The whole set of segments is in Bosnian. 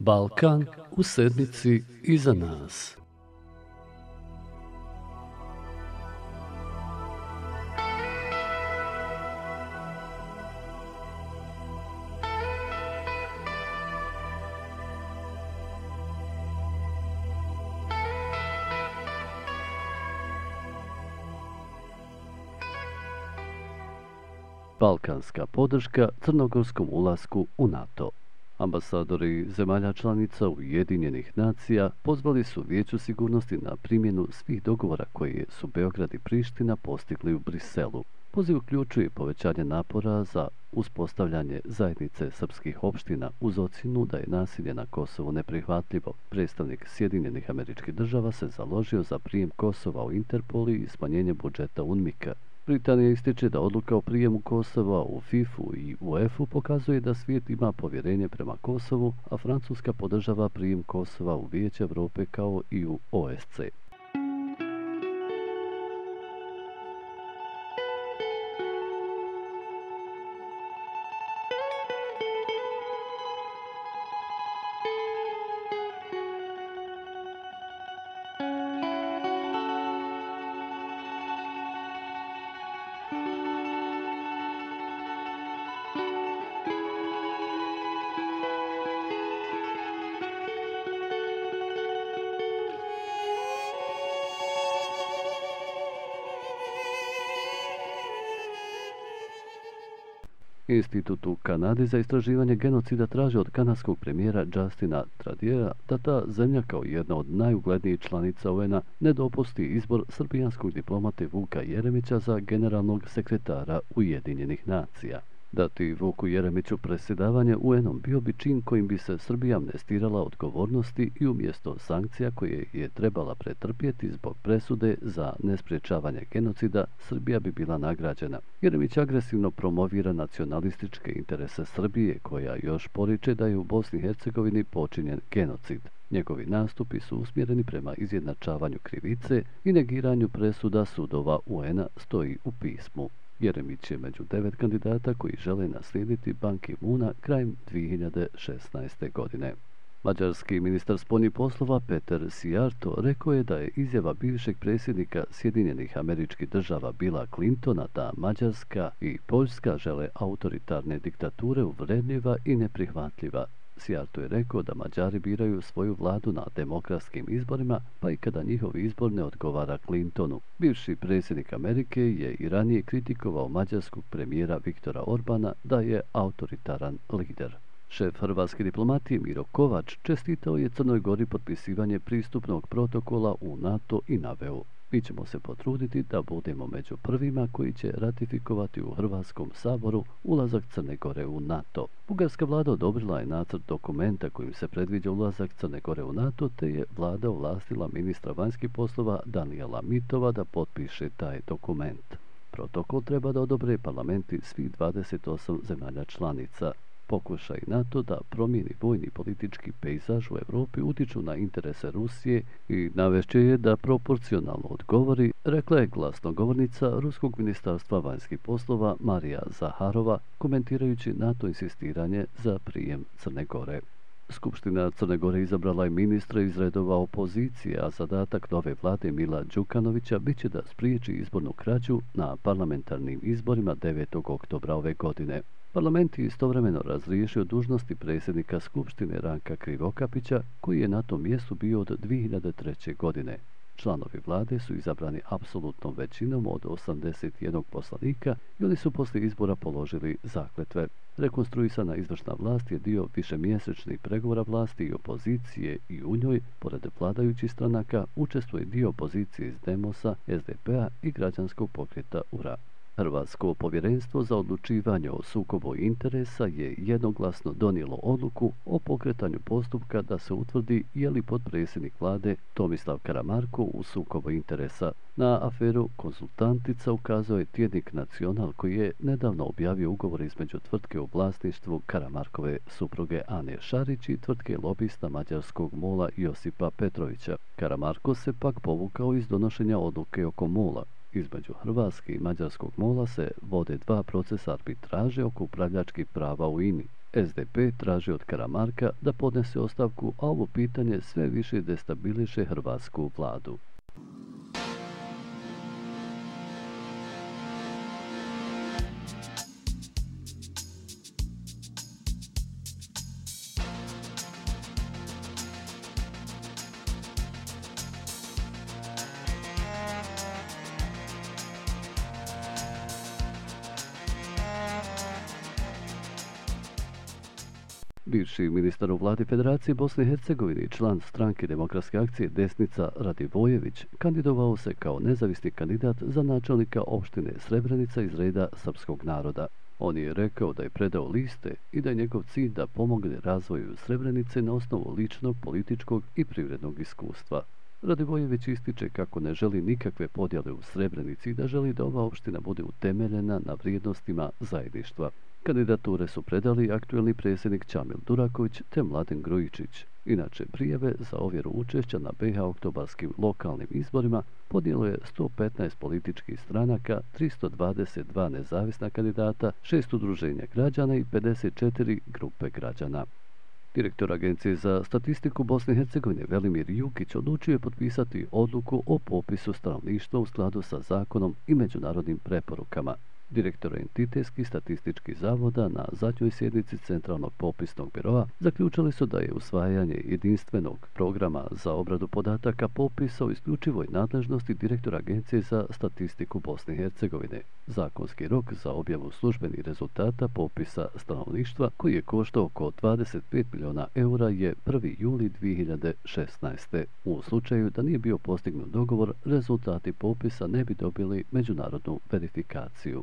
Balkan u sedmici iza nas. Balkanska podrška crnogorskom ulasku u NATO. Ambasadori zemalja članica Ujedinjenih nacija pozvali su Vijeću sigurnosti na primjenu svih dogovora koje su Beograd i Priština postigli u Briselu. Poziv uključuje povećanje napora za uspostavljanje zajednice srpskih opština uz ocjenu da je nasilje na Kosovu neprihvatljivo. Predstavnik Sjedinjenih Američkih Država se založio za prijem Kosova u Interpol i smanjenje budžeta UNMIK-a. Britanija ističe da odluka o prijemu Kosova u FIFA i UEFA pokazuje da svijet ima povjerenje prema Kosovu, a Francuska podržava prijem Kosova u Vijeće Europe kao i u OSC. Institut u Kanadi za istraživanje genocida traži od kanadskog premijera Justina Trudeau da ta zemlja kao jedna od najuglednijih članica UN-a ne dopusti izbor srbijanskog diplomate Vuka Jeremića za generalnog sekretara Ujedinjenih nacija. Dati Vuku Jeremiću predsjedavanje UN-om bio bi čin kojim bi se Srbija amnestirala odgovornosti i umjesto sankcija koje je trebala pretrpjeti zbog presude za nespriječavanje genocida, Srbija bi bila nagrađena. Jeremić agresivno promovira nacionalističke interese Srbije, koja još poriče da je u Bosni i Hercegovini počinjen genocid. Njegovi nastupi su usmjereni prema izjednačavanju krivice i negiranju presuda sudova UN-a, stoji u pismu. Jeremić je među 9 kandidata koji žele naslijediti Ban Ki-moona krajem 2016. godine. Mađarski ministar spoljnih poslova Peter Szijjártó rekao je da je izjava bivšeg predsjednika Sjedinjenih Američkih Država Billa Clintona da Mađarska i Poljska žele autoritarne diktature uvredljiva i neprihvatljiva. Szijjártó je rekao da Mađari biraju svoju vladu na demokratskim izborima, pa i kada njihov izbor ne odgovara Clintonu. Bivši predsjednik Amerike je i ranije kritikovao mađarskog premijera Viktora Orbana da je autoritaran lider. Šef hrvatske diplomatije Miro Kovač čestitao je Crnoj Gori potpisivanje pristupnog protokola u NATO i naveo: "Mi ćemo se potruditi da budemo među prvima koji će ratifikovati u Hrvatskom saboru ulazak Crne Gore u NATO." Bugarska vlada odobrila je nacrt dokumenta kojim se predviđa ulazak Crne Gore u NATO, te je vlada ovlastila ministra vanjskih poslova Danijela Mitova da potpiše taj dokument. Protokol treba da odobre parlamenti svih 28 zemalja članica. Pokušaj NATO da promijeni vojni politički pejzaž u Europi utiču na interese Rusije i navešće je da proporcionalno odgovori, rekla je glasnogovornica Ruskog ministarstva vanjskih poslova Marija Zaharova, komentirajući NATO insistiranje za prijem Crne Gore. Skupština Crne Gore izabrala je ministra iz redova opozicije, a zadatak nove vlade Mila Đukanovića biće da spriječi izbornu krađu na parlamentarnim izborima 9. oktobra ove godine. Parlament je istovremeno razriješio dužnosti predsjednika Skupštine Ranka Krivokapića, koji je na tom mjestu bio od 2003. godine. Članovi vlade su izabrani apsolutnom većinom od 81 poslanika i oni su poslije izbora položili zakletve. Rekonstruisana izvršna vlast je dio višemjesečnih pregovora vlasti i opozicije i u njoj, pored vladajućih stranaka, učestvuje dio opozicije iz Demosa, SDP-a i građanskog pokreta URA. Hrvatsko povjerenstvo za odlučivanje o sukobu interesa je jednoglasno donijelo odluku o pokretanju postupka da se utvrdi je li potpredsjednik vlade Tomislav Karamarko u sukobu interesa. Na aferu Konzultantica ukazao je tjednik Nacional, koji je nedavno objavio ugovor između tvrtke u vlasništvu Karamarkove supruge Ane Šarić i tvrtke lobista mađarskog MOL-a Josipa Petrovića. Karamarko se pak povukao iz donošenja odluke oko MOL-a. Između Hrvatske i mađarskog MOL-a se vode dva procesa arbitraže oko upravljačkih prava u INI. SDP traži od Karamarka da podnese ostavku, a ovo pitanje sve više destabiliše hrvatsku vladu. Bivši ministar u vladi Federacije Bosne i Hercegovine i član stranke Demokratske akcije Desnica Radivojević kandidovao se kao nezavisni kandidat za načelnika opštine Srebrenica iz reda srpskog naroda. On je rekao da je predao liste i da je njegov cilj da pomogne razvoju Srebrenice na osnovu ličnog, političkog i privrednog iskustva. Radivojević ističe kako ne želi nikakve podjele u Srebrenici i da želi da ova opština bude utemeljena na vrijednostima zajedništva. Kandidature su predali aktuelni predsjednik Čamil Duraković te Mladen Grujičić. Inače, prijave za ovjeru učešća na BiH oktobarskim lokalnim izborima podnijelo je 115 političkih stranaka, 322 nezavisna kandidata, 6 udruženja građana i 54 grupe građana. Direktor Agencije za statistiku Bosne i Hercegovine Velimir Jukić odlučio je potpisati odluku o popisu stanovništva u skladu sa zakonom i međunarodnim preporukama. Direktor entitetskih statističkih zavoda na zadnjoj sjednici Centralnog popisnog biroa zaključili su da je usvajanje jedinstvenog programa za obradu podataka popisa u isključivoj nadležnosti direktora Agencije za statistiku Bosne i Hercegovine. Zakonski rok za objavu službenih rezultata popisa stanovništva, koji je koštao oko 25 milijuna eura, je 1. juli 2016. U slučaju da nije bio postignut dogovor, rezultati popisa ne bi dobili međunarodnu verifikaciju.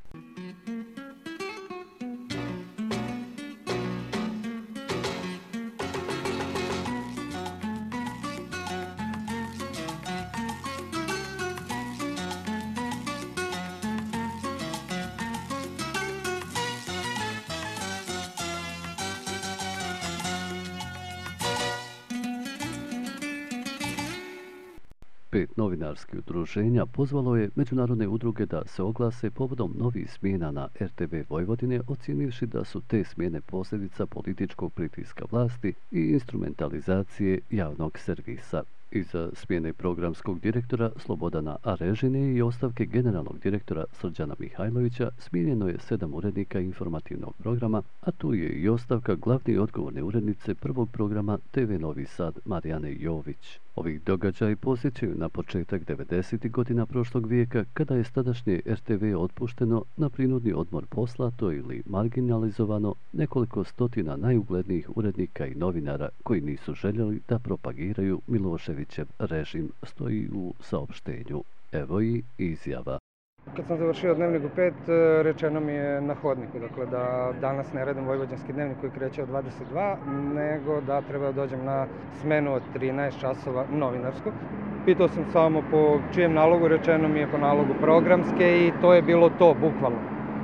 Pet novinarskih udruženja pozvalo je međunarodne udruge da se oglase povodom novih smjena na RTV Vojvodine, ocjenivši da su te smjene posljedica političkog pritiska vlasti i instrumentalizacije javnog servisa. Iza smjene programskog direktora Slobodana Arežine i ostavke generalnog direktora Srđana Mihajlovića smijenjeno je 7 urednika informativnog programa, a tu je i ostavka glavne i odgovorne urednice prvog programa TV Novi Sad Marijane Jović. Ovih događaji posjećaju na početak 90. godina prošlog vijeka, kada je tadašnje RTV otpušteno na prinudni odmor poslato ili marginalizovano nekoliko stotina najuglednijih urednika i novinara koji nisu željeli da propagiraju Miloševićev režim, stoji u saopštenju. Evo i izjava. Kad sam završio Dnevnik u 5, rečeno mi je na hodniku, dakle da danas ne radim Vojvođanski dnevnik koji kreće od 22, nego da treba da dođem na smenu od 13 časova novinarsku. Pitao sam samo po čijem nalogu, rečeno mi je po nalogu programske i to je bilo to, bukvalno.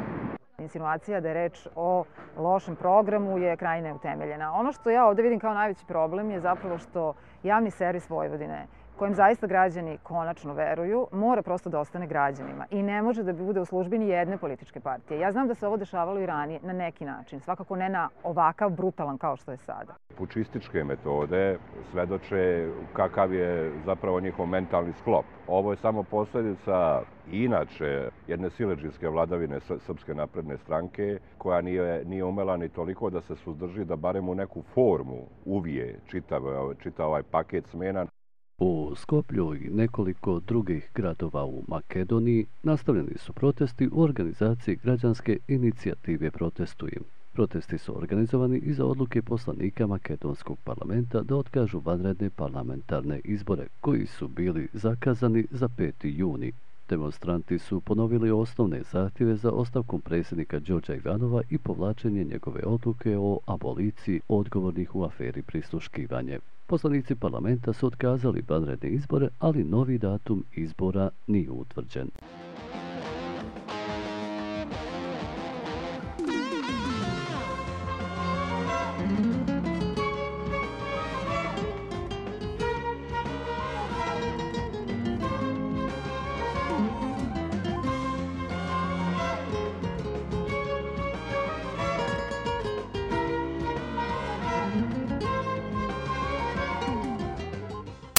Insinuacija da je reč o lošem programu je krajnje neutemeljena. Ono što ja ovdje vidim kao najveći problem je zapravo što javni servis Vojvodine, kojem zaista građani konačno veruju, mora prosto da ostane građanima i ne može da bude u službi ni jedne političke partije. Ja znam da se ovo dešavalo i ranije na neki način, svakako ne na ovakav brutalan kao što je sada. Pučističke metode svedoče kakav je zapravo njihov mentalni sklop. Ovo je samo posljedica inače jedne siledžijske vladavine Srpske napredne stranke, koja nije umela ni toliko da se suzdrži da barem u neku formu uvije čitav ovaj paket smjena. U Skoplju i nekoliko drugih gradova u Makedoniji nastavljeni su protesti u organizaciji građanske inicijative Protestujem. Protesti su organizovani iza odluke poslanika Makedonskog parlamenta da otkažu vanredne parlamentarne izbore, koji su bili zakazani za 5. juni. Demonstranti su ponovili osnovne zahtjeve za ostavkom predsjednika Đorđa Ivanova i povlačenje njegove odluke o aboliciji odgovornih u aferi prisluškivanje. Poslanici parlamenta su otkazali vanredne izbore, ali novi datum izbora nije utvrđen.